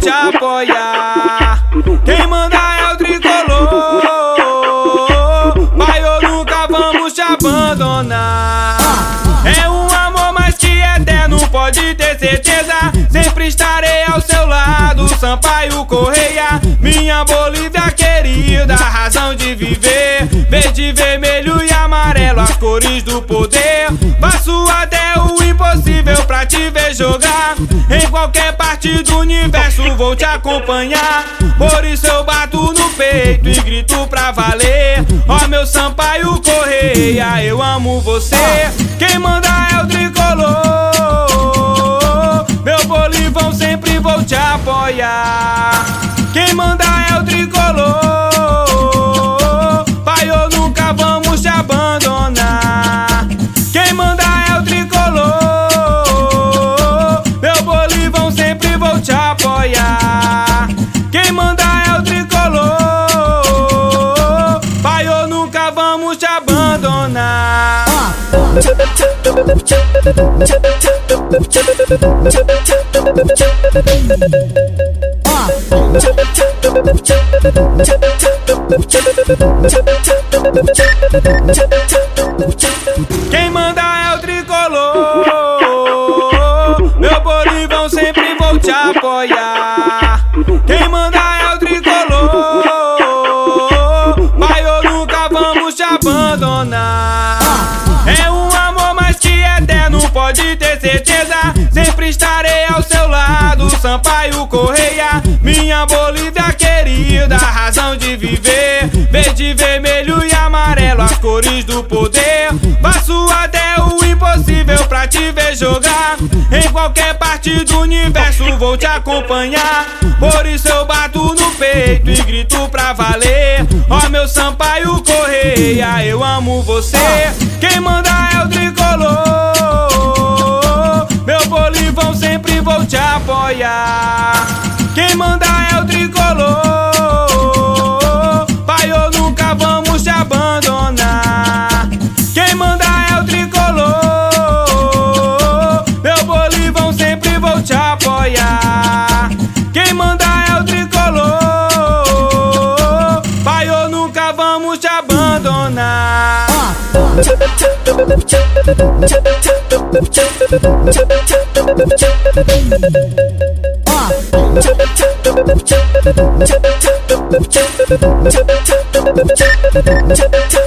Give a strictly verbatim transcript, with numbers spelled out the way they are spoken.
te apoiar. Quem manda é o tricolor, pai, eu nunca vamos te abandonar. É um amor mais que eterno, pode ter certeza. Sempre estarei ao seu lado, Sampaio Correia, minha Bolívia querida, razão de viver. Verde, vermelho e amarelo, as cores do poder. Faço até o impossível pra te ver jogar. Em qualquer parte do universo vou te acompanhar. Por isso eu bato no peito e grito pra valer. Ó meu Sampaio Correia, eu amo você. Quem manda é o tricolor, meu Bolívão, sempre vou te apoiar. Quem manda é o tricolor, pai, eu nunca vamos te abandonar. Quem manda é o tricolor, meu Bolívão, sempre vou te apoiar. Quem manda é o tricolor, pai, eu nunca vamos te abandonar. Quem manda é o tricolor, meu Bolívão, sempre vou te apoiar. Quem manda é o tricolor, pai, eu nunca vamos te abandonar. É um amor mais que eterno, pode ter certeza. Sempre estarei ao seu lado, Sampaio Correia, minha Bolívia querida, razão de viver. Verde, vermelho e amarelo, as cores do poder. Faço até o impossível pra te ver jogar. Em qualquer parte do universo vou te acompanhar. Por isso eu bato no peito e grito pra valer. Ó meu Sampaio Correia, eu amo você. Quem manda é o tricolor, meu Bolívão, sempre vou te apoiar. Quem manda é o tricolor, pai, eu nunca vamos te abandonar. Quem manda é o tricolor, meu Bolívão, sempre vou te apoiar. Quem manda é o tricolor, pai, eu nunca vamos te abandonar. Ó.